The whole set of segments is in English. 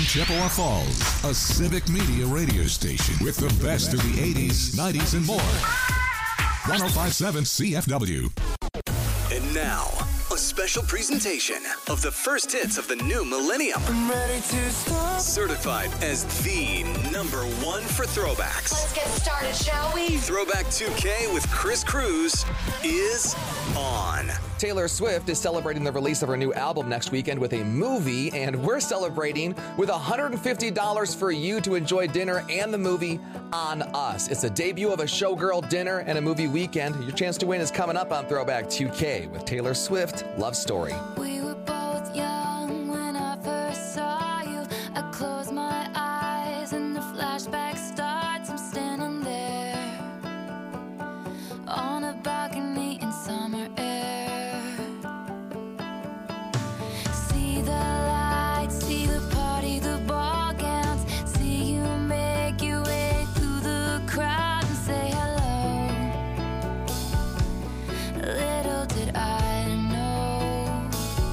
Chippewa Falls, a civic media radio station with the best of the 80s, 90s, and more. 105.7 CFW. And now, a special presentation of the first hits of the new millennium. I'm ready to start. Certified as the number one for throwbacks. Let's get started, shall we? Throwback 2K with Chris Cruz is on. Taylor Swift is celebrating the release of her new album next weekend with a movie, and we're celebrating with $150 for you to enjoy dinner and the movie on us. It's the debut of a showgirl dinner and a movie weekend. Your chance to win is coming up on Throwback 2K with Taylor Swift, Love Story. We were both young when I first saw you. I closed my eyes and the flashback starts. I'm standing there on a balcony in summer air. See the lights, see the party, the ball gowns. See you make your way through the crowd and say hello. Little did I know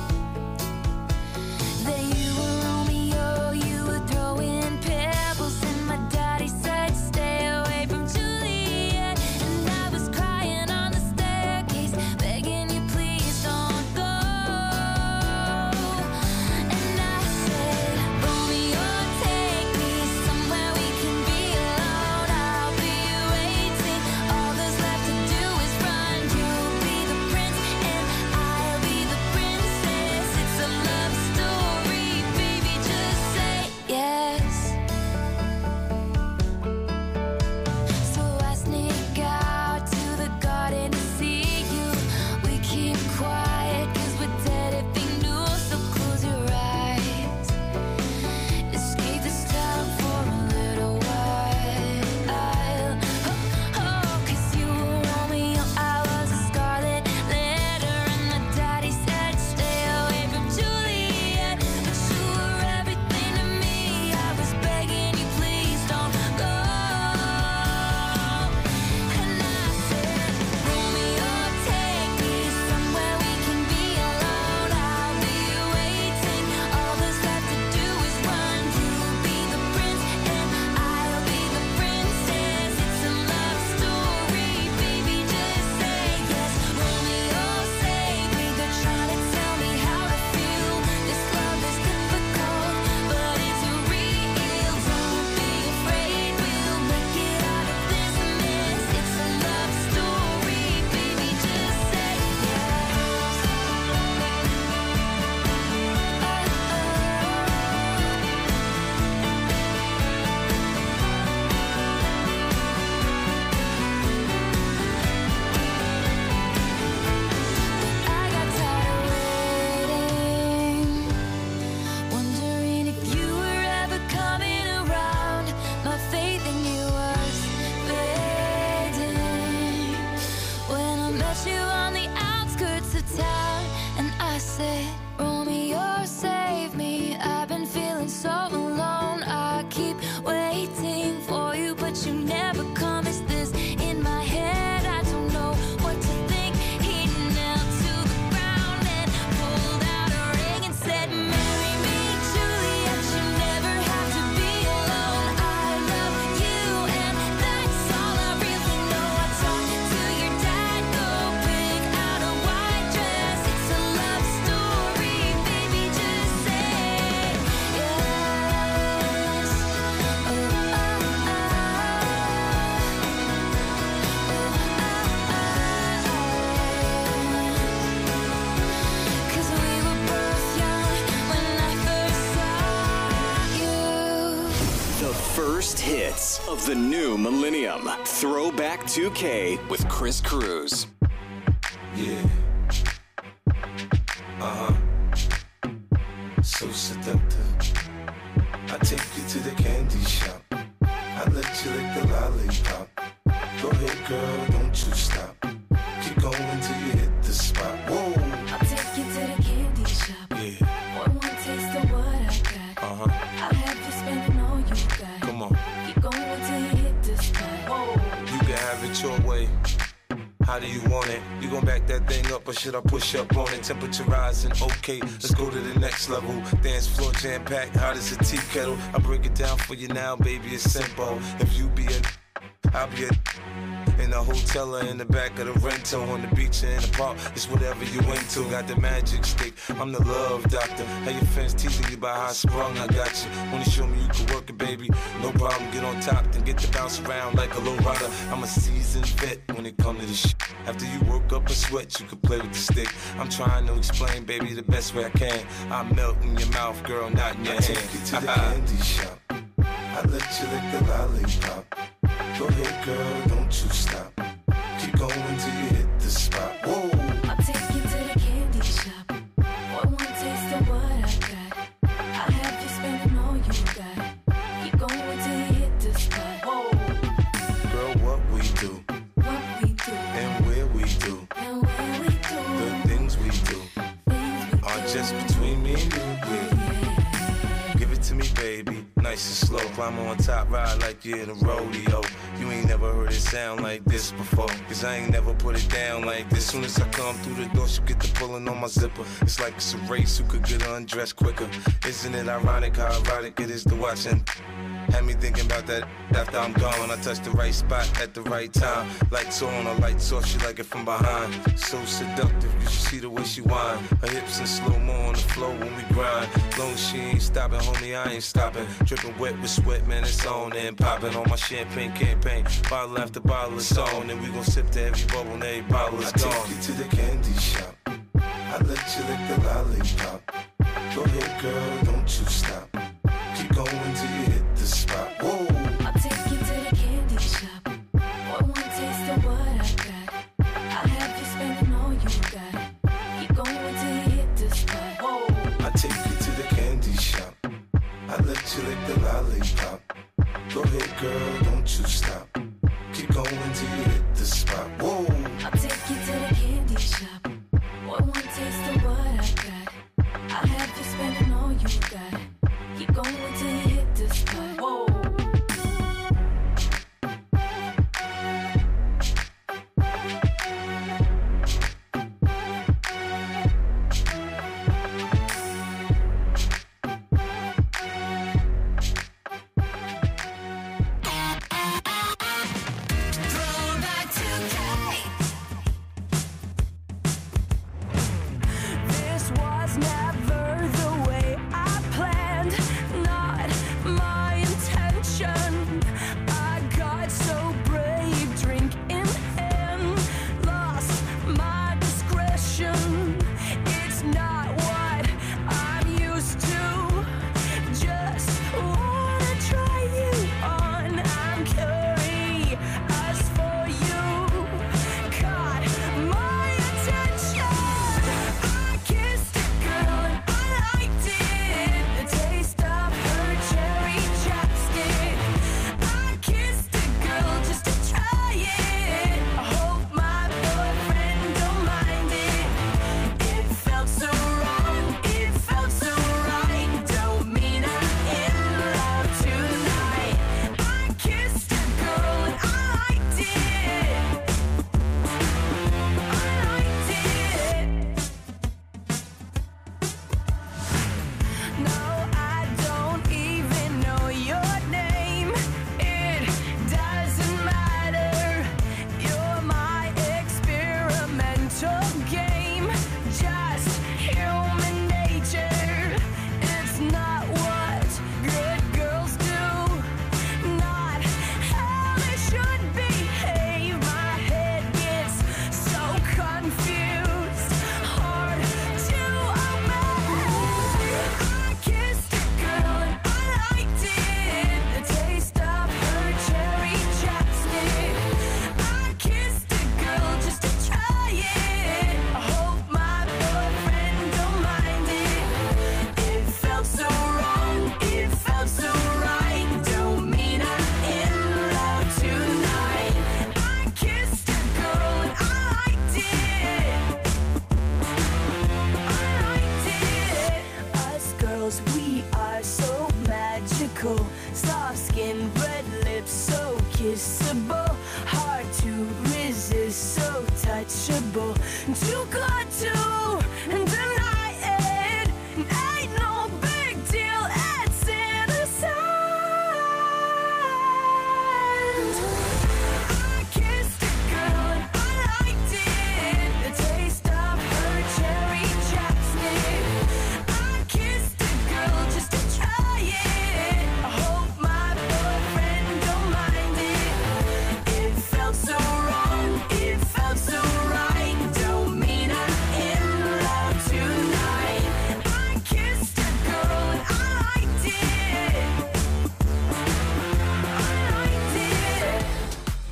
that you were Romeo, you were throwing pebbles, and my daddy said stay away from Juliet. And I was crying on the staircase, begging you please don't go. And I said, Romeo, take me somewhere we can be alone. I'll be waiting, all there's left to do is run. You'll be the prince and I'll be the princess. It's a love story, baby, just say yes. So I sneak out to the garden to see you. We keep quiet 'cause we're dead if we knew. So close your eyes, escape this town for a little while. Oh, 'cause you were Romeo, I was a scarlet letter, and the daddy said stay away from Juliet. But you were everything to me, I was begging you please don't go. And I said, Romeo, take me somewhere we can be alone. I'll be waiting, all there's left to do is run. You'll be the prince and I'll be the princess. It's a love story, baby, just say yes. Romeo, save me, they're trying to tell me how to feel. This love is difficult, but it's real. Don't be afraid, we'll make it out of this mess. It's a love story, baby, just say I got tired of waiting, wondering if you were ever coming around. My faith in you was fading when I met you on the outskirts of town, and I said, Romeo, save me. I've been feeling so alone. I keep waiting for you, but you never come. Is this in my head? I don't know what to think. He knelt to the ground and pulled out a ring and said, marry me, Juliet. You never have to be alone. I love you, and that's all I really know. I talked to your dad, go pick out a white dress. It's a love story, baby, just say yes. Oh, Cause we were both young when I first saw you. The first hits of the new millennium. Throwback 2K with Chris Cruz. Yeah. So seductive. I take you to the candy shop. I let you lick the lollipop. Go ahead, girl, don't you stop. Keep going till you hit the spot. Whoa. I'll take you to the candy shop. Yeah. One more taste of what I got. I'll have you spending all you got. Come on. Keep going till you hit the spot. Whoa. You can have it your way. How do you want it? You gon' back that thing up or should I push up on it? Temperature rising, okay, let's go to the next level. Dance floor jam packed, hot as a tea kettle. I break it down for you now, baby, it's simple. If you be a, I'll be a. In the hotel or in the back of the rental, on the beach or in the park, it's whatever you into. Got the magic stick, I'm the love doctor. How your fans teasing you about how I sprung, I got you. Wanna show me you can work it, baby? No problem, get on top, then get to bounce around like a low rider. I'm a seasoned vet when it comes to this shit. After you work up a sweat, you can play with the stick. I'm trying to explain, baby, the best way I can. I melt in your mouth, girl, not in your hand. I take you to the candy shop. I let you lick the lollipop. Go ahead, girl, don't you stop. Keep going till you hit the spot. Whoa. I'll take you to the candy shop. For one taste of what I got. I'll have you spending all you got. Keep going till you hit the spot. Whoa. Girl, what we do. What we do. And where we do. And where we do. The things we do. Are just between me and you, yeah. Give it to me, baby. Nice and slow. Climb on top, ride like you're in a rodeo. You ain't never heard it sound like this before. Cause I ain't never put it down like this. Soon as I come through the door, she get the pulling on my zipper. It's like it's a race who could get undressed quicker. Isn't it ironic how erotic it is to watch? And had me thinking about that after I'm gone. I touch the right spot at the right time. Lights on, or lights off, she like it from behind. So seductive, you should see the way she whine. Her hips in slow-mo on the floor when we grind. Long as she ain't stopping, homie, I ain't stopping. Dripping wet with sweat, man, it's on and popping on my champagne campaign. Bottle after bottle, it's on. And we gon' sip to every bubble and every bottle is gone. I take you to the candy shop. I let you lick the lollipop. Go ahead, girl, don't you stop. Keep going till you hit the spot. Whoa. I'll take you to the candy shop. For one taste of what I got. I'll have you spending all you got. Keep going till you hit the spot. Whoa. I take you to the candy shop. I let you lick the lollipop. Go ahead, girl, don't you stop. Keep going till you hit the spot. Whoa. I'll take you to the candy shop. For one taste of what I got. I'll have you spending all you got.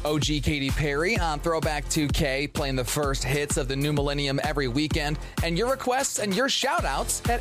OG Katy Perry on Throwback 2K, playing the first hits of the new millennium every weekend. And your requests and your shout-outs at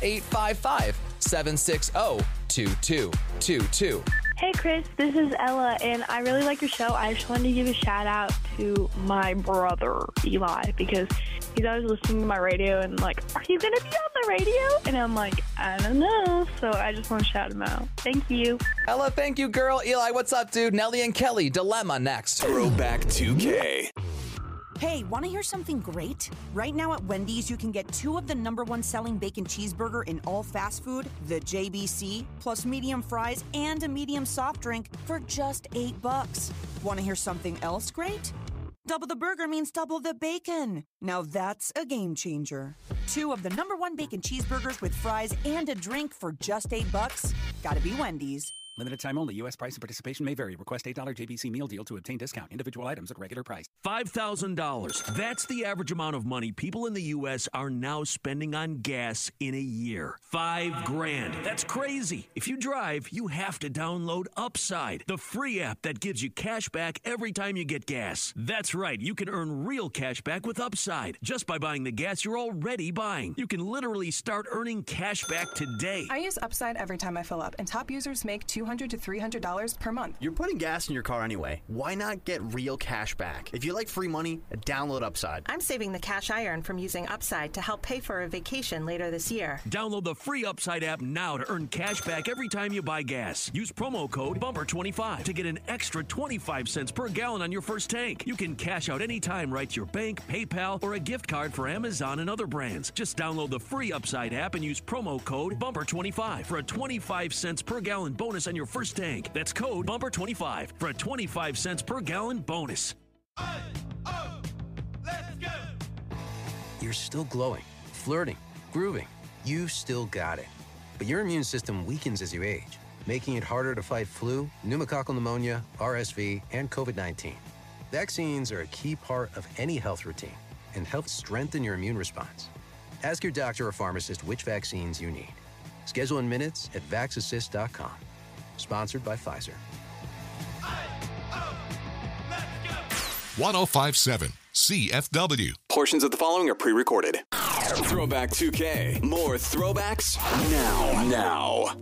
855-760-2222. Hey Chris, this is Ella, and I really like your show. I just wanted to give a shout out to my brother, Eli, because he's always listening to my radio and like, are you going to be on the radio? And I'm like, I don't know. So I just want to shout him out. Thank you. Ella, thank you, girl. Eli, what's up, dude? Nelly and Kelly, Dilemma next. Throwback 2K. Hey, want to hear something great? Right now at Wendy's, you can get 2 of the #1 selling bacon cheeseburger in all fast food, the JBC, plus medium fries and a medium soft drink for just $8. Want to hear something else great? Double the burger means double the bacon. Now that's a game changer. 2 of the #1 bacon cheeseburgers with fries and a drink for just $8. Gotta be Wendy's. Limited time only. U.S. price and participation may vary. Request $8 JBC meal deal to obtain discount. Individual items at regular price. $5,000. That's the average amount of money people in the U.S. are now spending on gas in a year. $5,000. That's crazy. If you drive, you have to download Upside, the free app that gives you cash back every time you get gas. That's right. You can earn real cash back with Upside just by buying the gas you're already buying. You can literally start earning cash back today. I use Upside every time I fill up, and top users make $200 to $300 per month. You're putting gas in your car anyway. Why not get real cash back? If you like free money, download Upside. I'm saving the cash I earn from using Upside to help pay for a vacation later this year. Download the free Upside app now to earn cash back every time you buy gas. Use promo code BUMPER25 to get an extra 25 cents per gallon on your first tank. You can cash out anytime right to your bank, PayPal, or a gift card for Amazon and other brands. Just download the free Upside app and use promo code BUMPER25 for a 25 cents per gallon bonus on your first tank. That's code BUMPER25 for a 25 cents per gallon bonus. Let's go! You're still glowing, flirting, grooving. You still got it. But your immune system weakens as you age, making it harder to fight flu, pneumococcal pneumonia, RSV, and COVID-19. Vaccines are a key part of any health routine and help strengthen your immune response. Ask your doctor or pharmacist which vaccines you need. Schedule in minutes at vaxassist.com. Sponsored by Pfizer. 1057 CFW. Portions of the following are pre-recorded. Throwback 2K. More throwbacks now.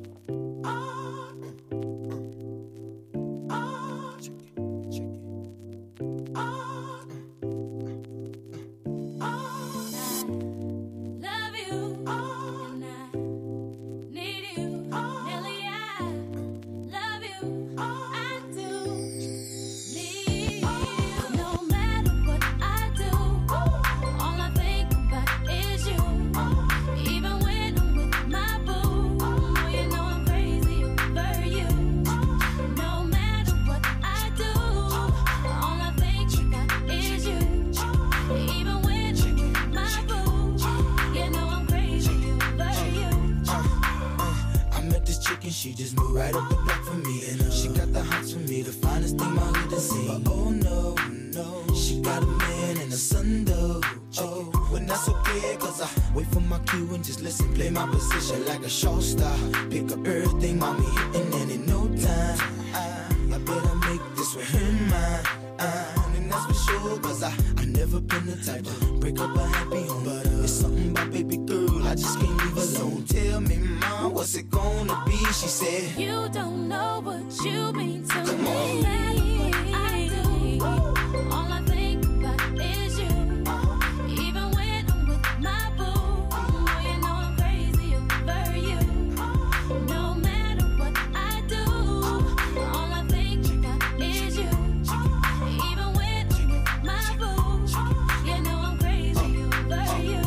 She just moved right up the block for me, and she got the hots for me, the finest thing my hood has seen. But oh no, she got a man and a son though. Oh, but that's okay, cause I wait for my cue and just listen, play my position like a show star. Pick up everything, mommy hitting, and in no time, I better make this with him mine. And that's for sure, cause I never been the type to break up a happy home. But it's something about baby girl, I just can't leave alone. Tell me, mom, what's it gonna be? She said, you don't know what you mean to Come me. on. I do. All I think about is you. Even when I'm with my boo, oh, you know I'm crazy over you. No matter what I do, all I think about is you. Even when I'm with my boo, you know I'm crazy over you.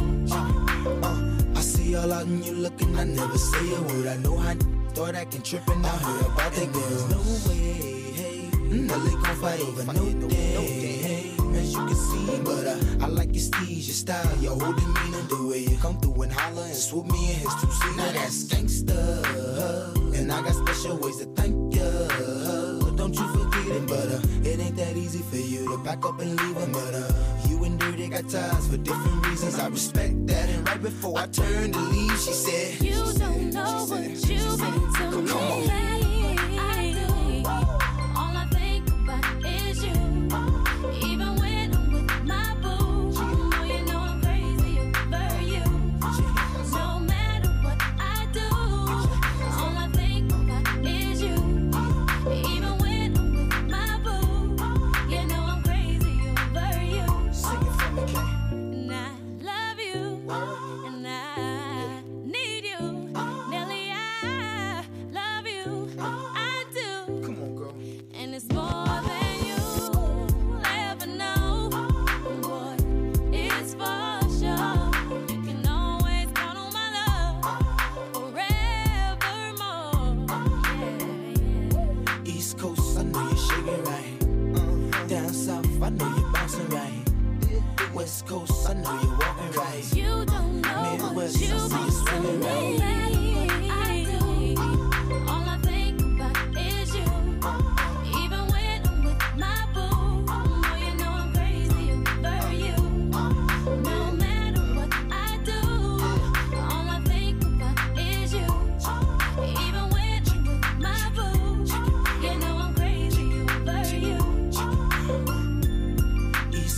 I see all out and you looking, I never say a word. I know how thought I can trip and I heard about that girl. No way, hey, Nelly gon' fight over no day, hey, as you can see, but I like your steez, your style, your whole demeanor, the way you come through and holler and swoop me in his two-seater. Now that's gangsta, and I got special ways to thank ya. Don't you forget it, but it ain't that easy for you to back up and leave him, but you and Dirty got ties for different reasons. I respect that, and right before I turned to leave, she said, you don't know what you mean to me. Come on. I do. All I think about is you.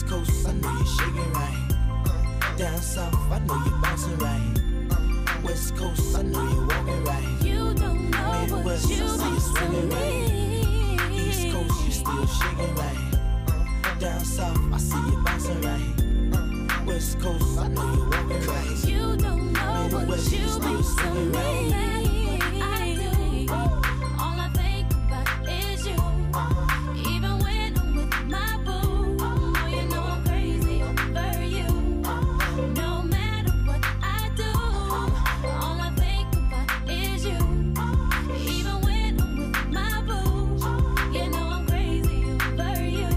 West Coast, I know you're shaking right. Down south, I know you're bouncing right. West Coast, I know you're walking right. You don't know Midwest, what you I see you mean swinging to right. me. East Coast, you still shaking right. Down south, I see you bouncing right. West Coast, I know you're walking right. You don't know what Midwest, you still mean to swinging right. me. I do. All I think about is you. Even when I'm with my boo. Oh, you know I'm crazy over you. No matter what I do, all I think about is you. Even when I'm with my boo, you know I'm crazy over you.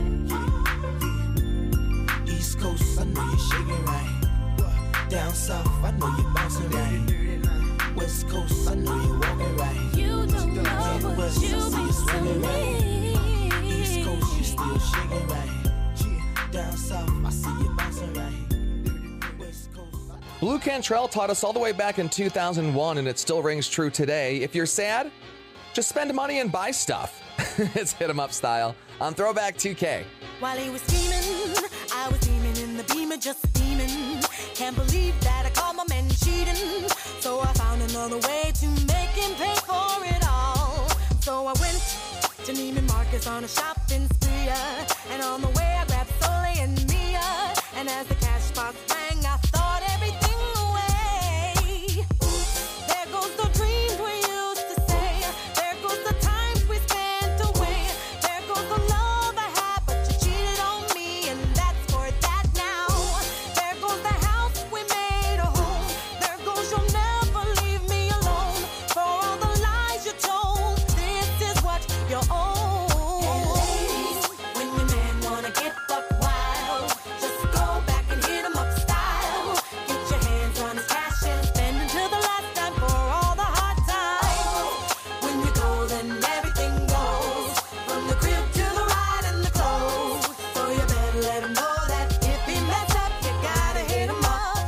East Coast, I know you're shaking right. Down south, I know you're bouncing right. West Coast, I know you're walking right. You don't know what Midwest, you I see you mean swinging to right. me. East Coast, you still shaking right. Down south, I see you bouncing right. West Coast, Blue Cantrell taught us all the way back in 2001, and it still rings true today. If you're sad, just spend money and buy stuff. It's Hit 'em Up style on Throwback 2K. While he was scheming, I was beaming in the Beamer, just steaming. Can't believe that I caught my man cheating. So I found another way to make him pay for it all. So I went to Neiman Marcus on a shopping spree. And on the way I grabbed Soleil and Mia. And as the cash box rang, I thought everything away. There goes the dreams we used to say. There goes the times we spent away. There goes the love I had, but you cheated on me, and that's for that now. There goes the house we made a home. There goes you'll never leave me alone. For all the lies you told, this is what you own. And ladies, when your man wanna get buck wild, just go back and hit 'em up style. Get your hands on his cash and spend until the last time for all the hard times. When you go, then everything goes. From the crib to the ride and the clothes. So you better let him know that if he mess up, you gotta hit him up.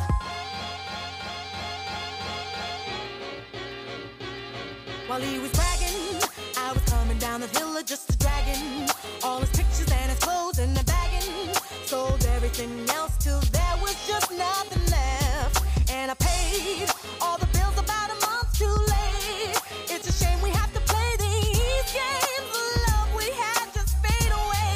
While he was bragging, I was coming down the hill just a dragging. All his pictures and his clothes in the bagging. Sold everything else till there was just nothing left. And I paid all the bills about a month too late. It's a shame we have to play these games. The love we had just fade away,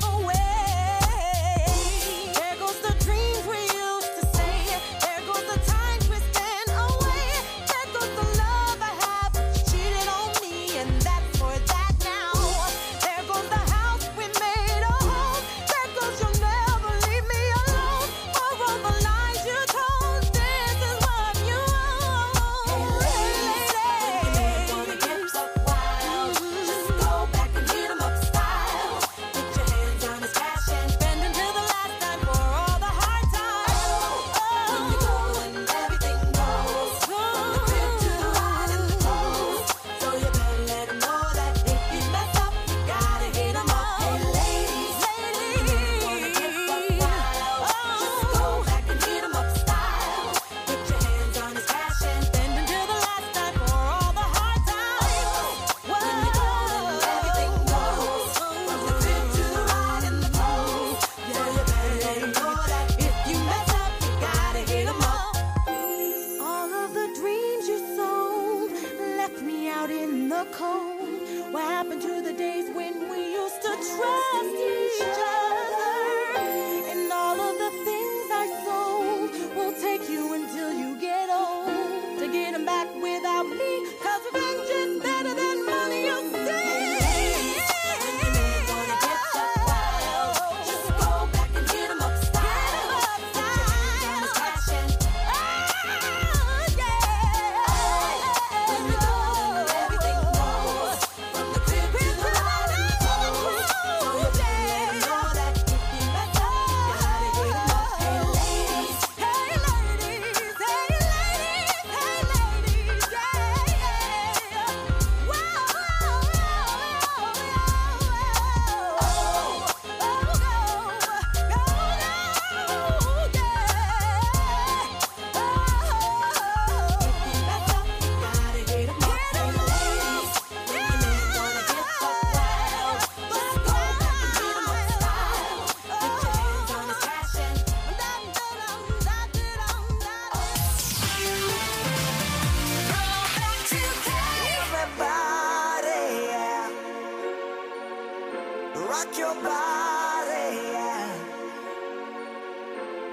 away. There goes the dreams we used to say. There goes the times we spent away. There goes the love I had, but you cheated on me, and that's for that now. There goes the house we made a home. There goes you'll never leave me alone. For all the lies you told, this is what you own.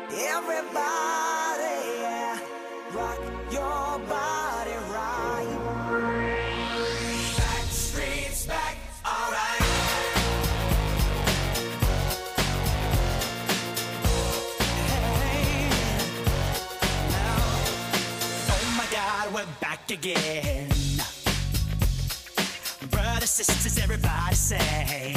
Everybody, yeah, rock your body right. Backstreet's back, alright. Hey, now, oh my God, we're back again. Brothers, sisters, everybody sing.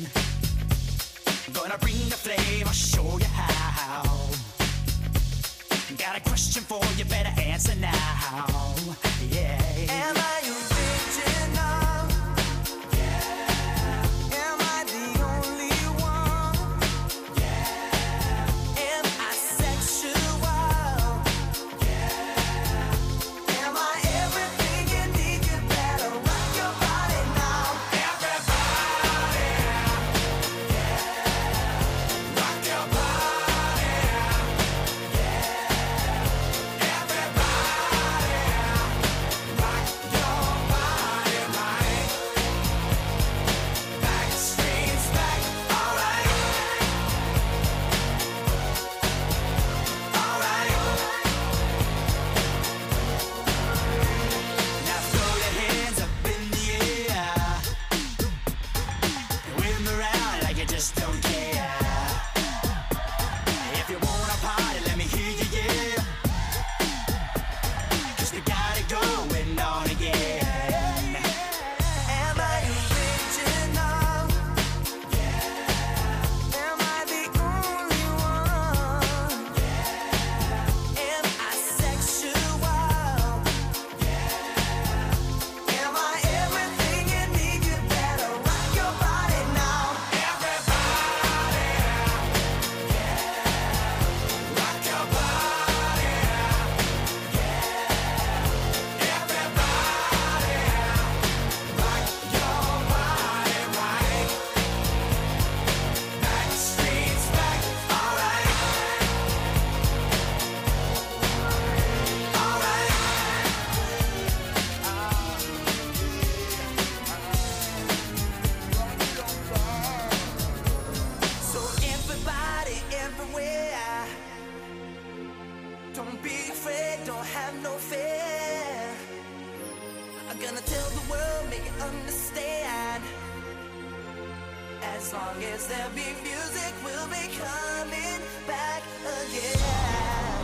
Gonna bring the flame, I'll show you how. Got a question for you, better answer now. Yeah. Am I original? Yeah. Am I the only one? Yeah. Am I sexual? Yeah. Am I everything you need? You better rock your body now. Everybody. Yeah. Rock your body. Just don't care. If you wanna party, let me hear you, yeah. 'Cause we got it going on again. Am I original? Yeah. Am I the only one? Yeah. Am I sexual? Yeah. Am I everything you need? You better rock your body now. So everybody, everywhere, don't be afraid, don't have no fear. I'm gonna tell the world, make it understand. As long as there be music, we'll be coming back again.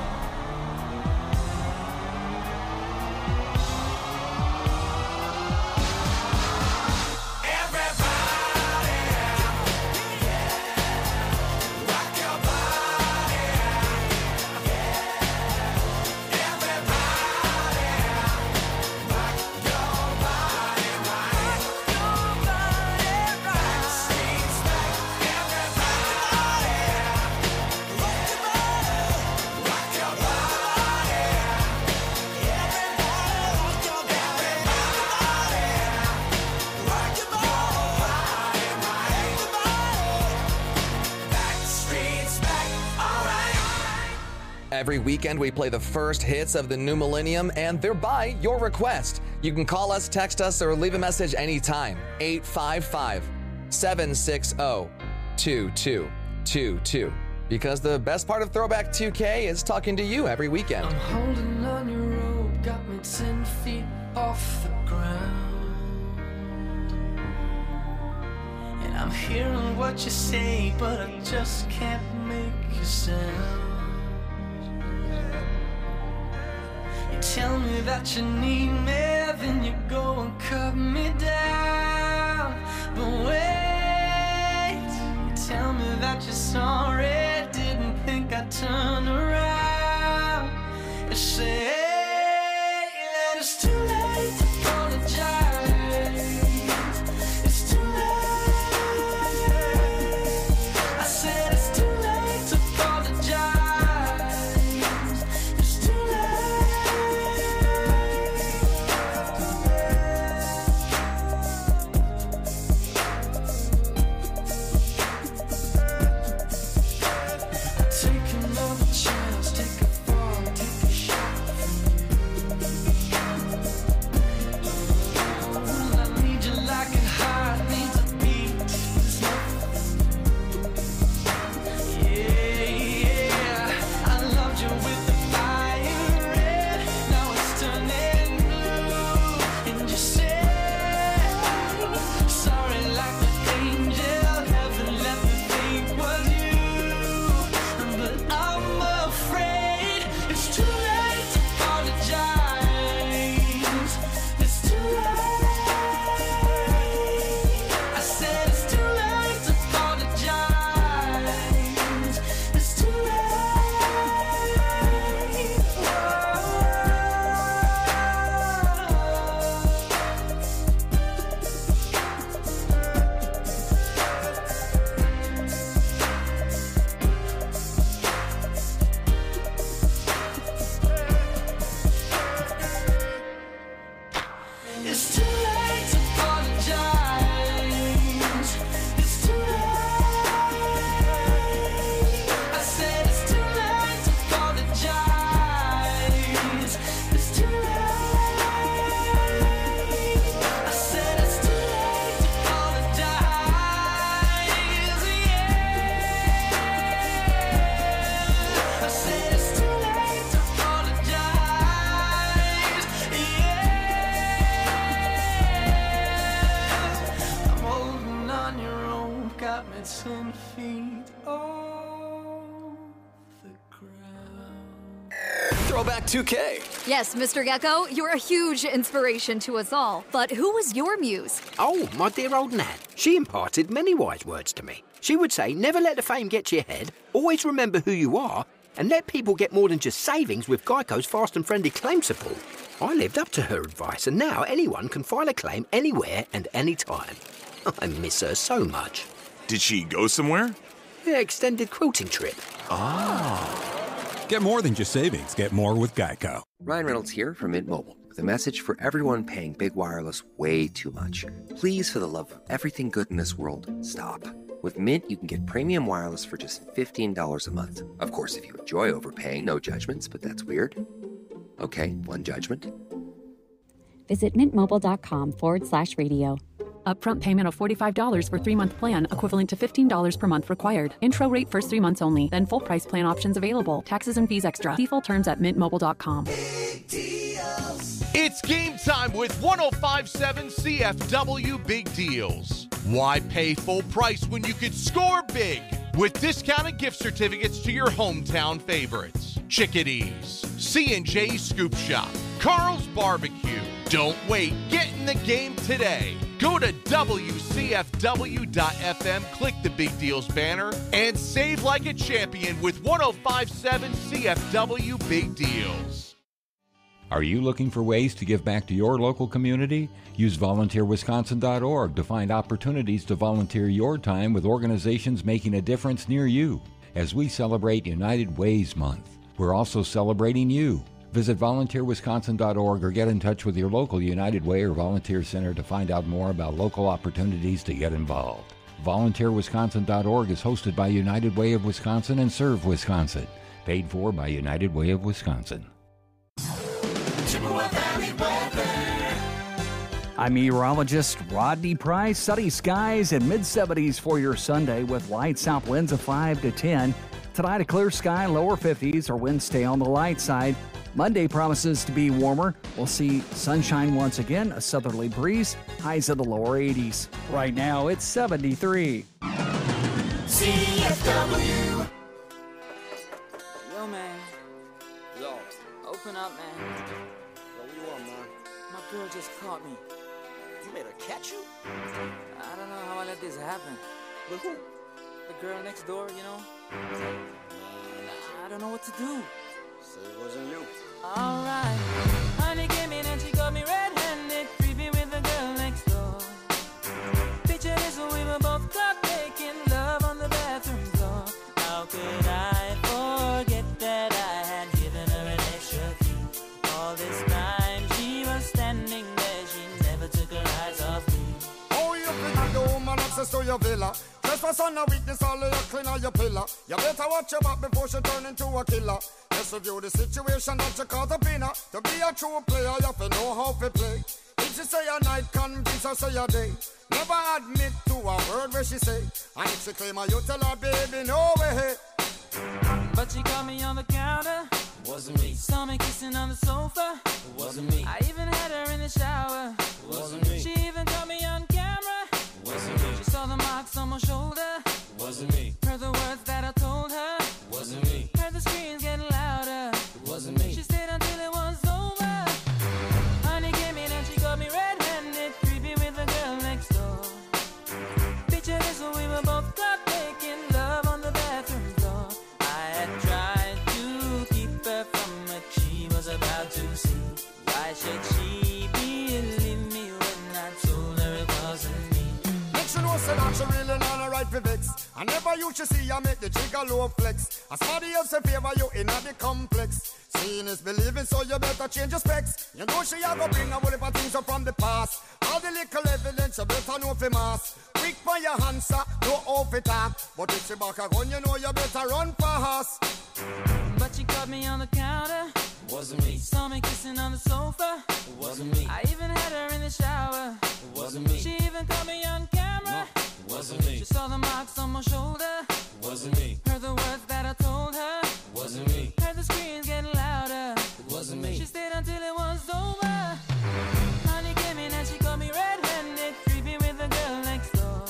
Every weekend, we play the first hits of the new millennium, and they're by your request. You can call us, text us, or leave a message anytime. 855-760-2222. Because the best part of Throwback 2K is talking to you every weekend. I'm holding on your rope, got me 10 feet off the ground. And I'm hearing what you say, but I just can't make a sound. You tell me that you need me, then you go and cut me down. But wait, you tell me that you're sorry, didn't think I'd turn around. You say that it's too late to apologize. It's too late. I said it's too late to apologize. It's too late. Throwback 2K. Yes, Mr. Gecko, you're a huge inspiration to us all. But who was your muse? Oh, my dear old Nan. She imparted many wise words to me. She would say, never let the fame get to your head, always remember who you are, and let people get more than just savings with Geico's fast and friendly claim support. I lived up to her advice, and now anyone can file a claim anywhere and anytime. I miss her so much. Did she go somewhere? Yeah, extended quilting trip. Get more than just savings. Get more with Geico. Ryan Reynolds here from Mint Mobile with a message for everyone paying big wireless way too much. Please, for the love of everything good in this world, stop. With Mint, you can get premium wireless for just $15 a month. Of course, if you enjoy overpaying, no judgments, but that's weird. Okay, one judgment. Visit mintmobile.com/radio. Upfront payment of $45 for 3-month plan, equivalent to $15 per month required. Intro rate first 3 months only, then full price plan options available. Taxes and fees extra. See full terms at mintmobile.com. It's game time with 105.7 CFW Big Deals. Why pay full price when you could score big with discounted gift certificates to your hometown favorites? Chickadees, C&J Scoop Shop, Carl's Barbecue. Don't wait. Get in the game today. Go to WCFW.FM, click the Big Deals banner, and save like a champion with 105.7 CFW Big Deals. Are you looking for ways to give back to your local community? Use volunteerwisconsin.org to find opportunities to volunteer your time with organizations making a difference near you. As we celebrate United Ways Month, we're also celebrating you. Visit volunteerwisconsin.org or get in touch with your local United Way or Volunteer Center to find out more about local opportunities to get involved. VolunteerWisconsin.org is hosted by United Way of Wisconsin and Serve Wisconsin. Paid for by United Way of Wisconsin. I'm meteorologist Rodney Price. Sunny skies and mid-70s for your Sunday with light south winds of 5 to 10. Tonight, a clear sky, lower 50s, or winds stay on the light side. Monday promises to be warmer. We'll see sunshine once again, a southerly breeze, highs in the lower 80s. Right now, it's 73. CFW. Yo, man. Yo. Open up, man. Yo, what you want, man? My girl just caught me. You made her catch you? I don't know how I let this happen. With who? The girl next door, you know? I don't know what to do. So it wasn't you. Alright. Honey came in and she got me red-handed, creepy with the girl next door. Picture this, we were both caught making love on the bathroom floor. How could I forget that I had given her an extra key? All this time she was standing there, she never took her eyes off me. Oh, you think the woman access to your villa? Trespass on a weakness, all of your clean on your pillar. You better watch your back before she turn into a killer. Let's review the situation that you call the winner. To be a true player, you have to know how to play. If she say a night, convince her say a day. Never admit to a word where she say. And if she claim her, you tell her, baby, no way. But she caught me on the counter. Wasn't me. Saw me kissing on the sofa. Wasn't me. I even had her in the shower. Wasn't me. She even caught me on camera. Wasn't me. She saw the marks on my shoulder. Wasn't me. Heard the words that I told her. Wasn't me. Heard the screams getting louder. Wasn't me. She stayed until it was over. Honey came in and she got me red-handed, creepy with the girl next door. Picture this, we were both caught making love on the bathroom floor. I had tried to keep her from what she was about to see. Why should she believe me when I told her it wasn't me? Make sure no say that she really not a right for vex. I never used to see her make the trigger low flex. As somebody else in favor you in the complex. Seeing is believing, so you better change your specs. You know she a go bring a whole heap of things up from the past. All the little evidence you better know for mass. Quick for your answer, no off it talk. But if she back a gun, you know you better run fast. But she caught me on the counter. Wasn't me. Saw me kissing on the sofa. Wasn't me. I even had her in the shower. Wasn't me. She even caught me on camera. Wasn't me. She saw the marks on my shoulder. Wasn't me. Heard the words that I told her. Wasn't me. Heard the screams getting louder. Wasn't me. She stayed until it was over. Honey came in and she got me red-handed, creepy with the girl next door.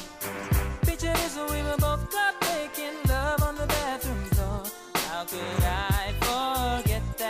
Picture this, we were both caught making love on the bathroom floor. How could I forget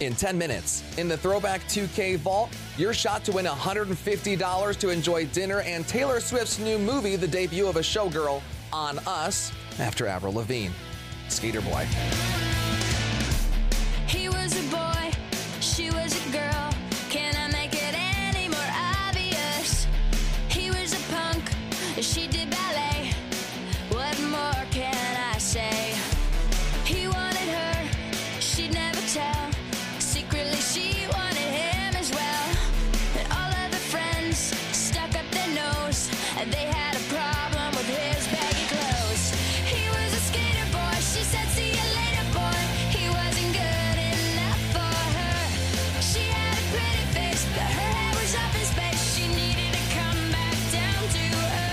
in 10 minutes. In the Throwback 2K Vault, your shot to win $150 to enjoy dinner and Taylor Swift's new movie, the debut of a showgirl, On Us, after Avril Lavigne. Skater Boy. He was a boy, she was a girl. Can I make it any more obvious? He was a punk, she did ballet. What more can I say? He wanted her, she'd never tell. Secretly she wanted him as well. And all of the friends stuck up their nose, and they had a problem with his baggy clothes. He was a skater boy, she said see you later boy. He wasn't good enough for her. She had a pretty face, but her head was up in space. She needed to come back down to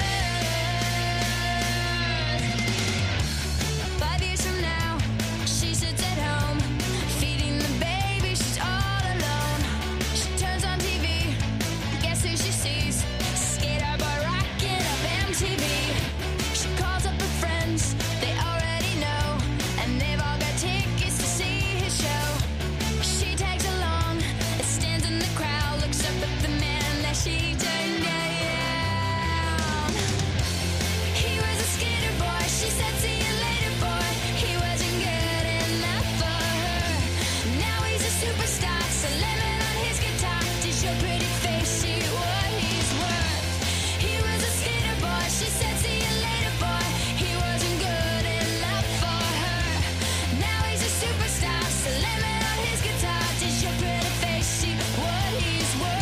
earth. 5 years from now, she sits at home, feeding the baby, she's all alone. She turns on TV, guess who she sees? Skater boy rocking up MTV. She calls up her friends, they already know, and they've all got tickets to see his show. She tags along, stands in the crowd, looks up at the man that she turned down. He was a skater boy, she said see you later boy. He wasn't good enough for her. Now he's a superstar, slamming on his guitar. Does your pretty face see what he's worth? He was a skater boy, she said see you later boy. He wasn't good enough for her. Now he's a superstar, slamming on his guitar. Does your pretty face see what he's worth?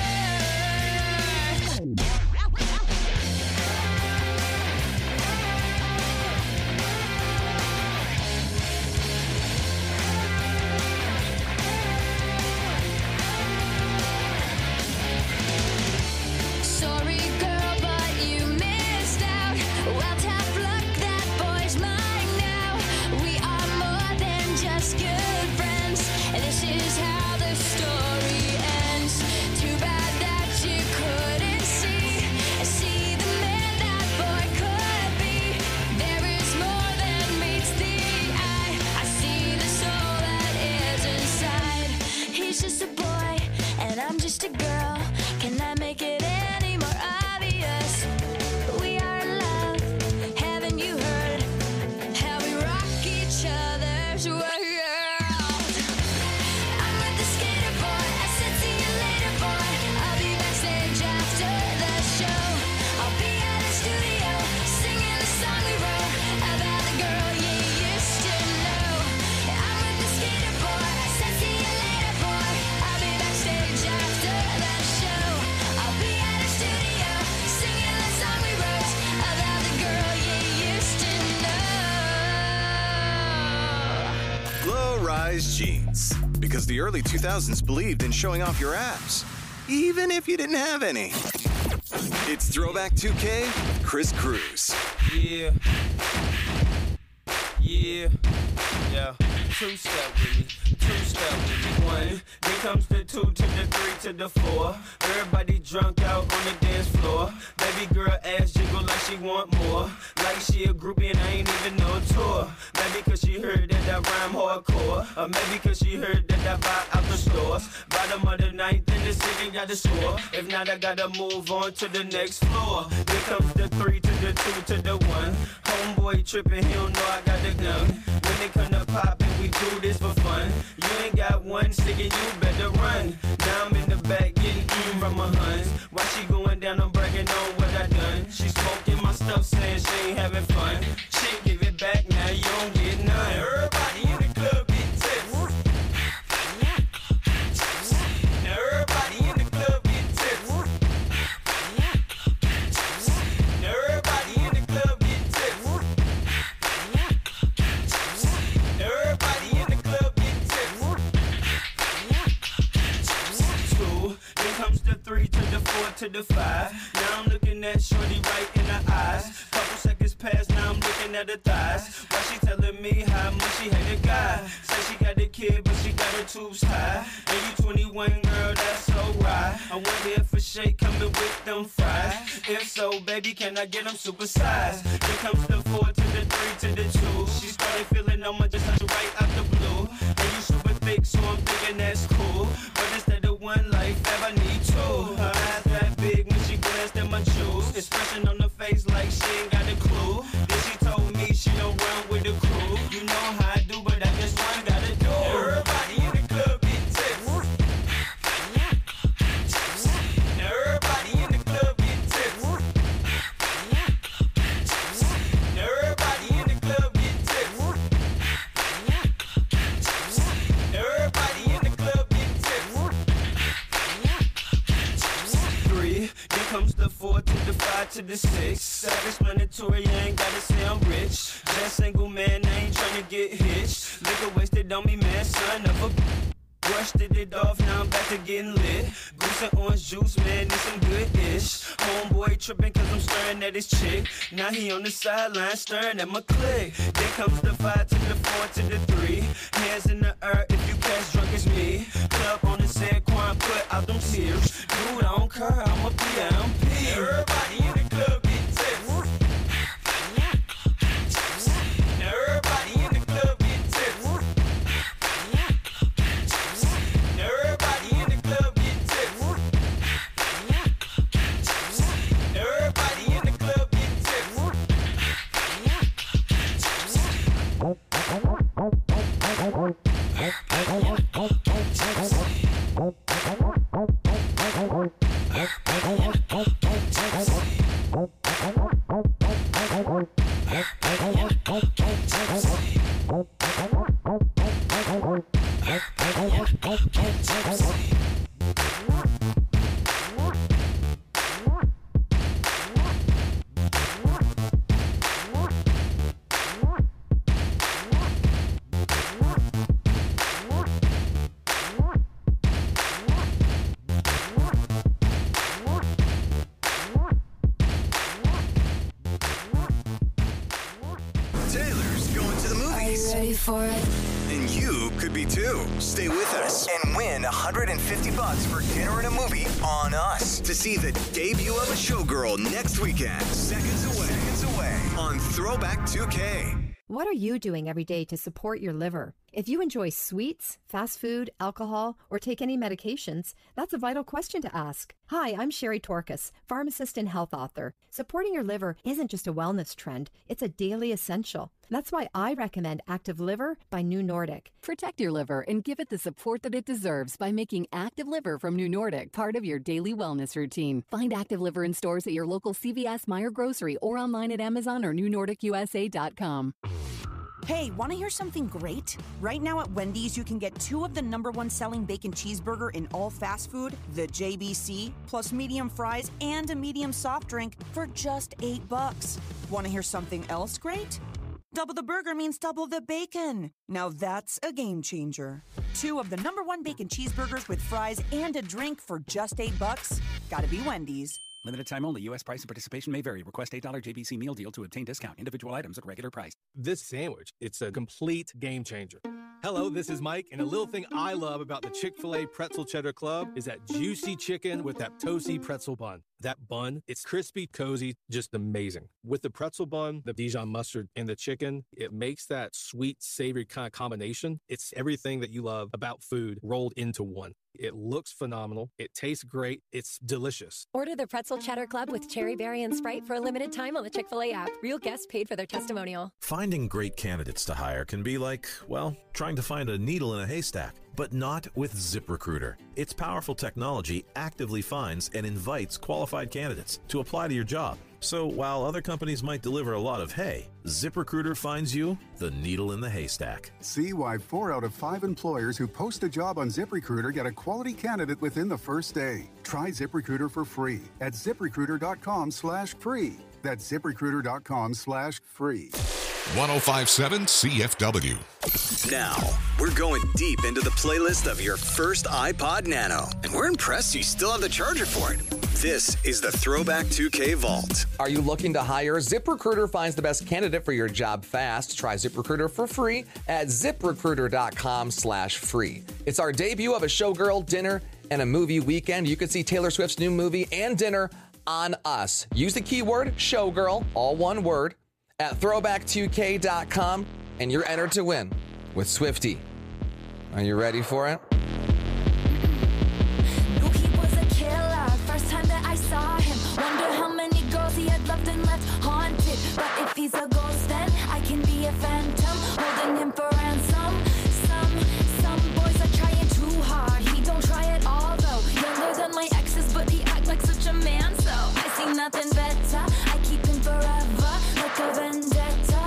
Sorry, girl, but you missed out. Well, tough luck, that boy's mine now. We are more than just good friends. This is how the story ends. Too bad that you couldn't see the man that boy could be. There is more than meets the eye. I see the soul that is inside. He's just a boy, and I'm just a girl. Can I make it any more obvious? We are in love. Haven't you heard how we rock each other's world? I'm with the skater boy. I said see you later boy. I'll be backstage after the show. I'll be at a studio singing the song we wrote about the girl you used to know. I'm with the skater boy. I said see you later boy. I'll be backstage after the show. I'll be at a studio singing the song we wrote about the girl you used to know. Low-rise jeans. Because the early 2000s believed in showing off your abs, even if you didn't have any. It's Throwback 2K, Chris Cruz. Yeah. Yeah. Yeah. Two-step with me. Two-step with me. One. Then comes the 2 to the 3 to the 4. Everybody drunk out on the dance floor. Baby girl ass jiggle like she want more. Like she a groupie and I ain't even no tour. Maybe cause she heard that I rhyme hardcore. Or maybe cause she heard that I buy out the stores. Bottom of the ninth in the city got the score. If not, I gotta move on to the next floor. Then comes the 3 to the 2 to the 1. Homeboy tripping, he don't know I got the gun. When they come to pop and we do this for fun. You ain't got one stick and you better run. Now I'm in the back getting eaten from my huns. While she going down, I'm bragging on what I done. She smoking my stuff, saying she ain't having fun. Shit, give it back, now you don't get none. Everybody in the club get tips. Now everybody in the club get tips. Now everybody in the club get tips. Now everybody in the club get tips. 2, then comes the 3 to the 4 to the 5. Now I'm looking at shorty right in the eyes. Couple seconds pass, now I'm looking at her thighs. While she telling me how much she hate a guy. Say she got a kid, but she got her tubes high. And you 21, girl, that's so right. I wonder if a shake coming with them fries. If so, baby, can I get them supersized? Then comes the 4 to the 3 to the 2. She started feeling on my just right out the blue. And you super fake, so I'm thinking that's cool. But instead of one life, I need two. Her eyes that big when she glanced at my jewels. Expression on her face like she ain't got a clue. Then she told me she don't run with the crew. You know how I do, but I just one gotta do. Everybody in the club get tips. Now everybody in the club get tips. Now everybody in the club get tips. Now everybody in the club get tips. 3, then comes the 4 to the 5 to the 6. Self-explanatory, I ain't gotta say I'm rich. That single man, I ain't tryna get hitched. Liquor wasted on me, man, son of a brushed it off, now I'm back to getting lit. Goose and orange juice, man, it's some good-ish. Homeboy tripping cause I'm staring at his chick. Now he on the sideline staring at my clique. Then comes the 5 to the 4 to the 3. Hands in the air if you catch drunk as me. Club on the San Juan, put out them tears. Dude, I don't care, I'm a PMP. Everybody in the club get tips. Now everybody in the club get tips. Now everybody in the club get tips. Now everybody in the club get tips. Taylor's going to the movies. Ready for it? And you could be too. Stay with us and win $150 for dinner and a movie on us to see the debut of a showgirl next weekend. Seconds away on Throwback 2K. What are you doing every day to support your liver? If you enjoy sweets, fast food, alcohol, or take any medications, that's a vital question to ask. Hi, I'm Sherry Torkas, pharmacist and health author. Supporting your liver isn't just a wellness trend, it's a daily essential. That's why I recommend Active Liver by New Nordic. Protect your liver and give it the support that it deserves by making Active Liver from New Nordic part of your daily wellness routine. Find Active Liver in stores at your local CVS, Meijer Grocery, or online at Amazon or newnordicusa.com. Hey, want to hear something great? Right now at Wendy's, you can get 2 of the #1 selling bacon cheeseburger in all fast food, the JBC, plus medium fries and a medium soft drink for just $8. Want to hear something else great? Double the burger means double the bacon. Now that's a game changer. 2 of the #1 bacon cheeseburgers with fries and a drink for just $8. Gotta be Wendy's. Limited time only. U.S. price and participation may vary. Request $8 JBC meal deal to obtain discount. Individual items at regular price. This sandwich, it's a complete game changer. Hello, this is Mike, and a little thing I love about the Chick-fil-A Pretzel Cheddar Club is that juicy chicken with that toasty pretzel bun. That bun, it's crispy, cozy, just amazing. With the pretzel bun, the Dijon mustard, and the chicken, it makes that sweet, savory kind of combination. It's everything that you love about food rolled into one. It looks phenomenal. It tastes great. It's delicious. Order the Pretzel Cheddar Club with Cherry Berry and Sprite for a limited time on the Chick-fil-A app. Real guests paid for their testimonial. Finding great candidates to hire can be like, well, trying to find a needle in a haystack. But not with ZipRecruiter. Its powerful technology actively finds and invites qualified candidates to apply to your job. So while other companies might deliver a lot of hay, ZipRecruiter finds you the needle in the haystack. See why 4 out of 5 employers who post a job on ZipRecruiter get a quality candidate within the first day. Try ZipRecruiter for free at ZipRecruiter.com/free. That's ZipRecruiter.com/free. 1057 CFW. Now, we're going deep into the playlist of your first iPod Nano, and we're impressed you still have the charger for it. This is the Throwback 2K Vault. Are you looking to hire? ZipRecruiter finds the best candidate for your job fast. Try ZipRecruiter for free at ZipRecruiter.com/free. It's our debut of a showgirl, dinner, and a movie weekend. You can see Taylor Swift's new movie and dinner on us. Use the keyword showgirl, all one word, at throwback2k.com, and you're entered to win with Swiftie. Are you ready for it? Knew he was a killer. First time that I saw him, wonder how many girls he had loved and left haunted. But if he's a ghost, then I can be a phantom, holding him for ransom. Some boys are trying too hard. He don't try at all though. Younger than my exes, but he act like such a man. So I see nothing better. I keep him forever, like a vendetta.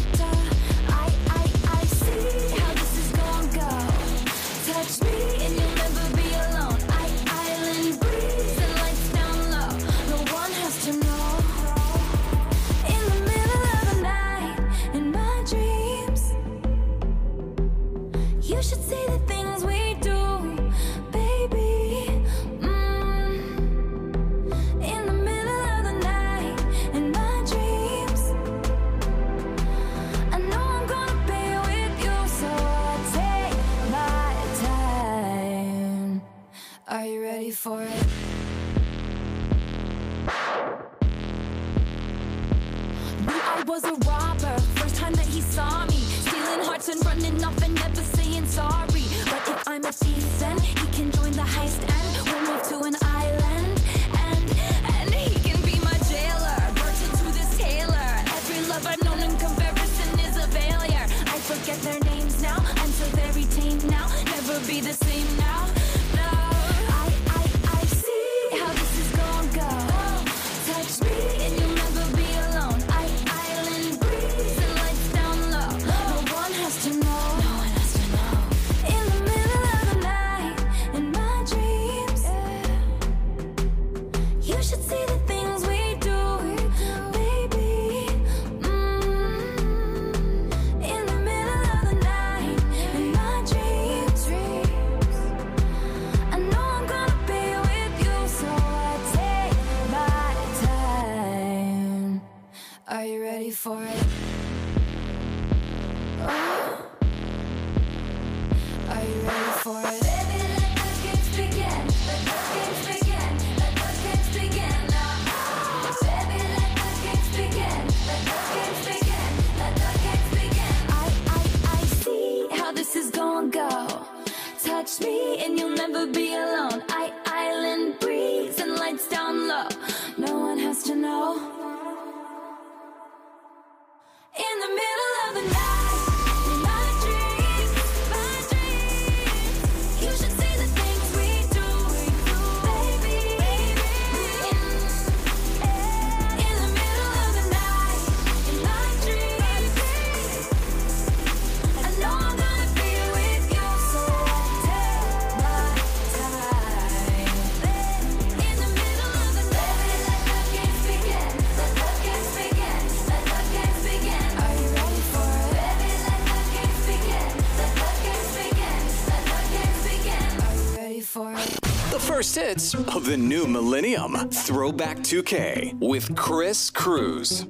I see how this is gonna go. Touch me and you'll never be alone. Island breeze and lights down low. No one has to know. In the middle of the night, in my dreams, you should see the things we do, baby. In the middle of the night, in my dreams, I know I'm gonna be with you, so I'll take my time. Are you ready for it? Knew I was a robber, first time that he saw me, stealing hearts and running off and never saying sorry. But if I'm a thief, then he can join the heist and we'll move to an island. And he can be my jailer, virgin to this tailor. Every love I've known in comparison is a failure. I forget their names now, I'm so very tame now. Never be the same now. No, I see how this is gonna go. Touch me and you'll never be alone. Island breeze and lights down low. No one has to know. No one has to know. In the middle of the night, in my dreams, you should see the things we do, baby. In the middle of the night, in my dreams, I know I'm gonna be with you, so I take my time. Are you ready for it? Are you ready for it? Baby, let the games begin. Let the games begin. Let the games begin now. Baby, let the games begin. Let the games begin. Let the games begin. I see how this is gonna go. Touch me and you'll never be alone. Island breeze and lights down low. No one has to know. In the middle of the night, in my dreams, you should see the things we do, baby. In the middle of the night, in my dreams, I know I'm gonna be with you, so I take my time. In the middle of the night, let the games begin. Let the games begin. Let the games begin. Are you ready for it? Baby, let the games begin. Let the games begin. Let the games begin. Are you ready for it? The first hits of the new millennium. Throwback 2K with Chris Cruz.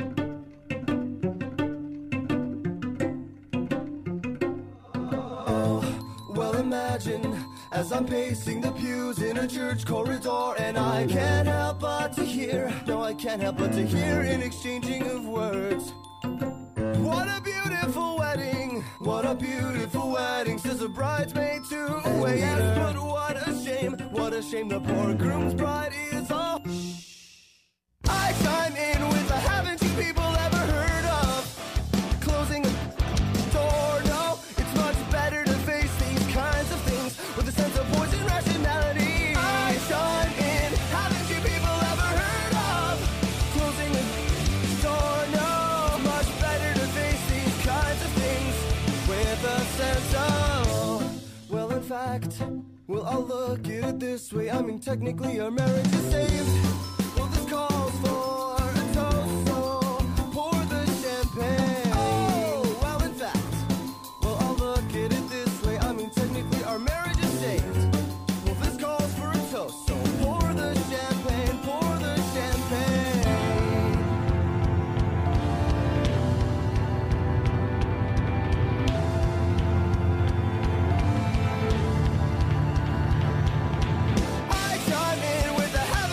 Well, imagine as I'm pacing the pews in a church corridor, and I can't help but to hear, no, I can't help but to hear an exchanging of words. What a beautiful wedding, what a beautiful wedding, says a bridesmaid to a waiter. Yes, but what a shame the poor groom's bride is all. I chime in with a haven't you people ever heard of closing a door? No, it's much better to face these kinds of things with a sense of poise and rationality. I chime in, haven't you people ever heard of closing a door? No, much better to face these kinds of things with a sense of, well, in fact, well, I'll look at it this way. I mean, technically our marriage is saved. Well, this calls for a toast, so pour the champagne. Oh, well, in fact, well, I'll look at it this way. I mean, technically our marriage is saved. Well, this calls for a toast, so pour the champagne, pour the champagne. I chime in with a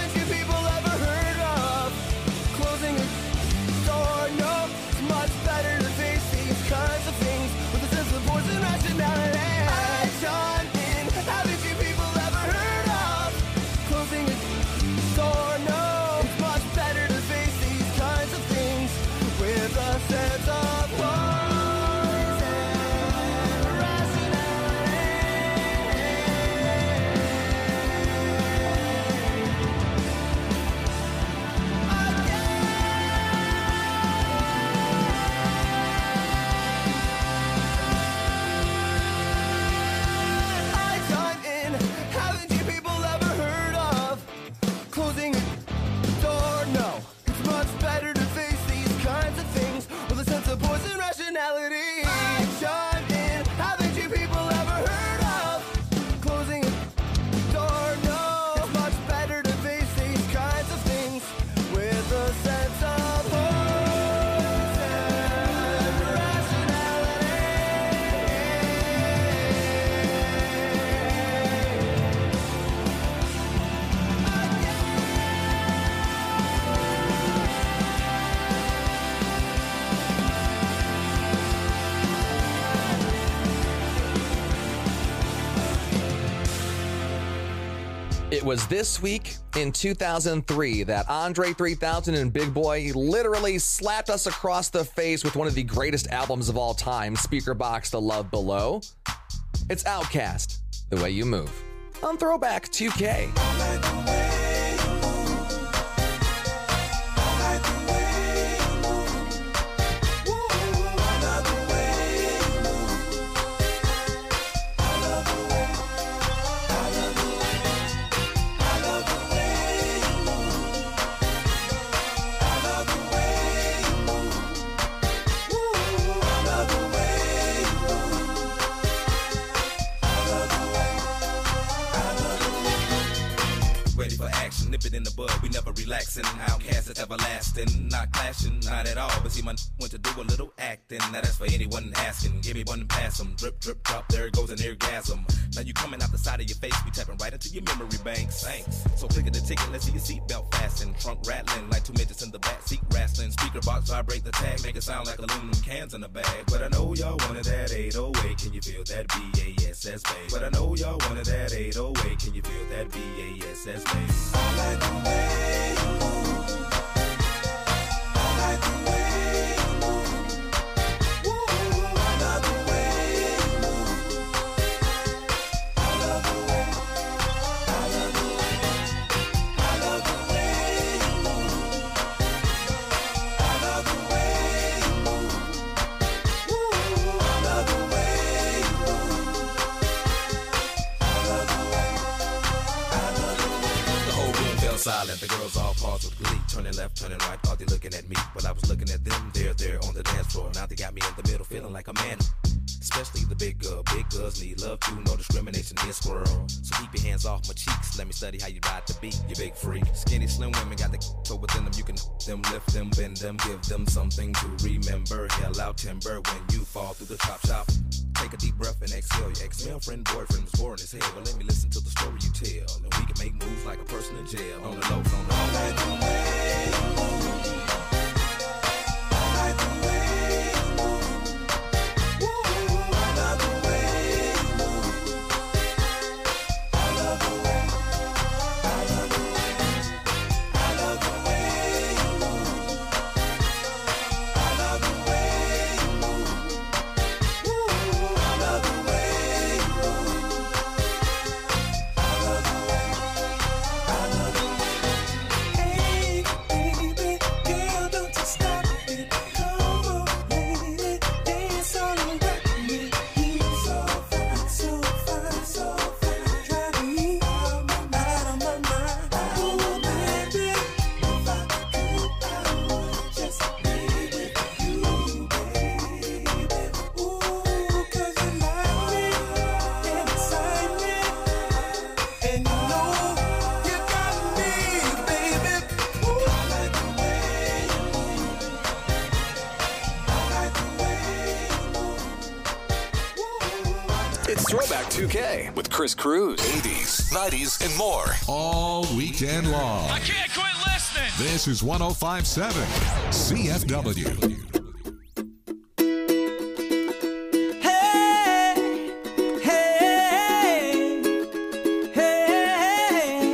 closing the door. No, it's much better to face these kinds of things with a sense of poison rationality. Chime in, haven't you people ever heard of closing the door? No, it's much better to face these kinds of things with a sense of poison rationality. It was this week in 2003 that Andre 3000 and Big Boy literally slapped us across the face with one of the greatest albums of all time, Speakerboxxx The Love Below. It's Outkast, The Way You Move, on Throwback 2K. Ready for action, nip it in the bud, we never relaxing. Outkast is everlasting, not clashing, not at all. But see, my went to do a little acting. Now that's for anyone asking. Give me one and pass 'em. Drip, drip, drop, there goes an orgasm. Now you coming out the side of your face, we tapping right into your memory banks. Thanks. So click at the ticket, let's see your seatbelt fasten. Trunk rattling like two midgets in the back seat wrestling. Speaker box vibrate the tag, make it sound like aluminum cans in a bag. But I know y'all wanted that 808, can you feel that BASS bass? But I know y'all wanted that 808, can you feel that BASS bass? I like the way you move. I like the way you move. Ooh, I love the way you move. I love the way. I love the way. I love the way you move. I love the way you move. Ooh, I love the way you move. I love the way. I love the way. The whole room fell silent. The girls all paused with glee, turning left, turning right. Thought they looking at me, but I was looking at them. They're on the dance floor. Now they got me in the middle, feeling like a man. Especially the big girls need love too. No discrimination, near squirrel. So keep your hands off my cheeks. Let me study how you ride the beat. You big freak. Skinny, slim women got the so within them. You can them, lift them, bend them, give them something to remember. Hell out timber when you fall through the chop shop. Take a deep breath and exhale. Your ex-girlfriend, boyfriend was boring as hell. Well, let me listen to the story you tell, and we can make moves like a person in jail. On the low, on the low. I like the way you move. I like the way you move. Ooh, I love the way you move. I love the way. I love the way. I love the way you move. I love the way you move. Ooh, I love the way you move. I love the way. I love the way. Hey, baby, girl, don't you stop it. Come on, lady, dance all around me. You're so fine, so fine, so fine. Driving me out of my mind. Oh, baby, if I could, I would just be with you, baby. Ooh, 'cause you like me and excite me, and you know you got me, baby. Ooh, I like the way you move. I like the way you move. It's Throwback 2K with Chris Cruz. 80s, 90s, and more. All weekend long. I can't quit listening. This is 105.7 CFW. Hey, hey, hey.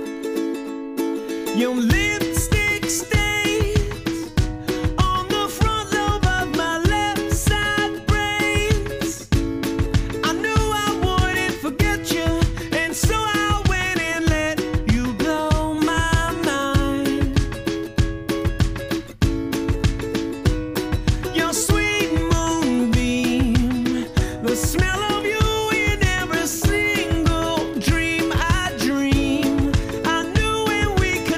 Your lipstick stains on the front lobe of my left side brains. I knew I wouldn't forget you, and so I went and let you blow my mind. Your sweet moonbeam, the smell of you in every single dream I dream. I knew when we connected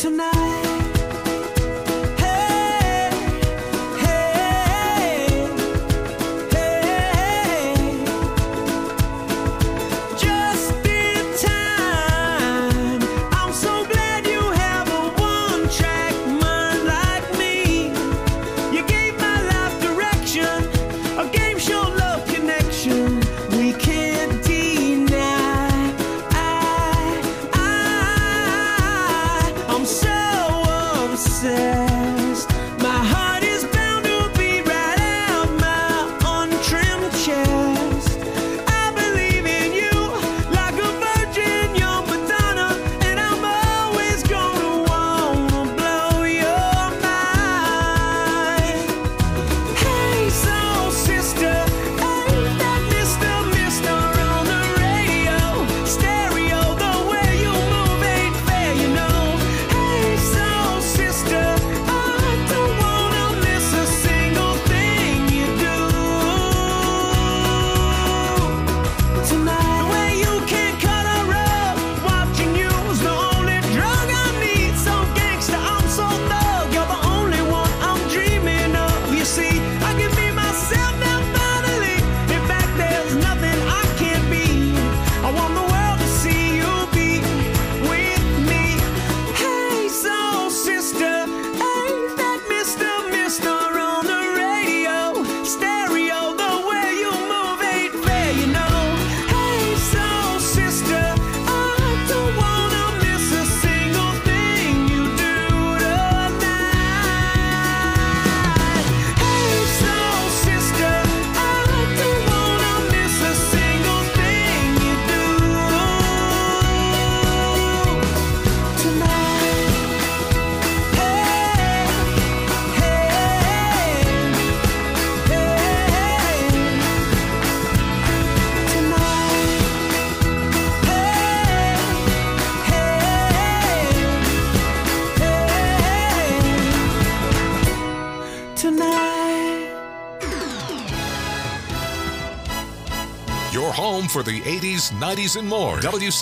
Home for the 80s, 90s, and more.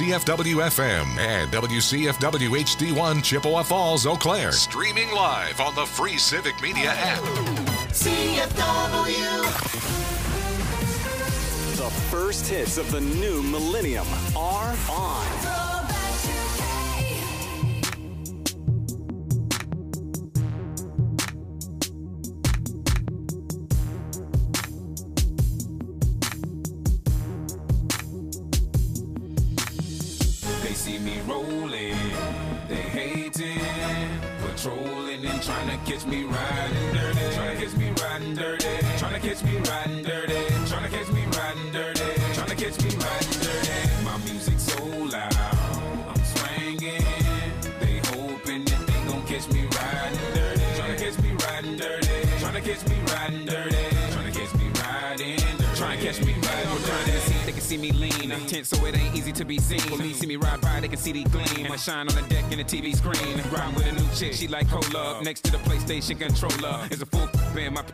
WCFW-FM and WCFW-HD1 Chippewa Falls, Eau Claire. Streaming live on the free Civic Media app. CFW. The first hits of the new millennium are on. See me rolling, they hating, patrolling and trying to catch me riding dirty, trying to catch me riding dirty, trying to catch me riding dirty, trying to catch me riding dirty, trying to catch me riding dirty. My music so loud, I'm swinging, they hoping that they gon' catch me riding dirty, trying to catch me riding dirty, trying to catch me riding dirty, trying to catch me riding dirty, trying to catch me riding dirty. They can see me lean, I'm tense so it ain't easy to be seen. Police see me ride by, they can see the gleam. I shine on the deck in the TV screen. Riding with a new chick, she like cola. Next to the PlayStation controller is a full band. My